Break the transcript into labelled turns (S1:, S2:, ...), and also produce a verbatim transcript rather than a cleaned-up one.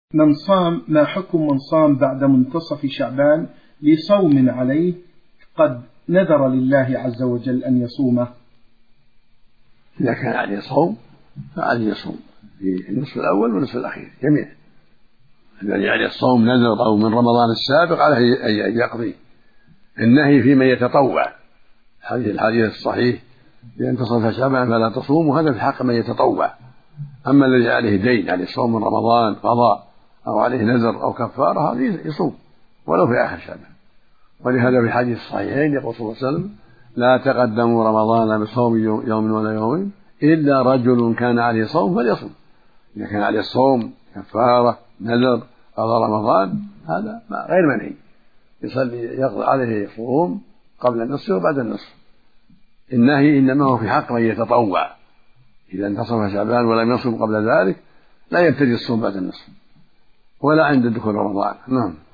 S1: من صام ما حكم من صام بعد منتصف شعبان لصوم عليه قد نذر لله عز وجل أن يصومه؟
S2: إذا كان عليه صوم فعليه يصوم في النصف الأول والنصف الأخير جميعا. الذي عليه الصوم نذر أو من رمضان السابق عليه أن يقضي. النهي في من يتطوع، هذه الحديث الصحيح إذا انتصف شعبان فلا تصوم، وهذا في حق من يتطوع. أما الذي عليه دين، عليه صوم من رمضان قضاء أو عليه نذر أو كفارة، هذا يصوم ولو في آخر شعبان. ولهذا في حديث الصحيحين يقول صلى الله عليه وسلم: لا تقدموا رمضان بصوم يوم ولا يومين إلا رجل كان عليه صوم فليصوم. إذا كان عليه صوم كفارة نذر قضاء رمضان هذا غير منهي، يصلي يقضي عليه يصوم قبل النصف وبعد النصف. النهي إنما هو في حق من يتطوع، إذا انتصف شعبان ولم يصوم قبل ذلك لا يبتدي الصوم بعد النصف ولا عند دخول رمضان. نعم.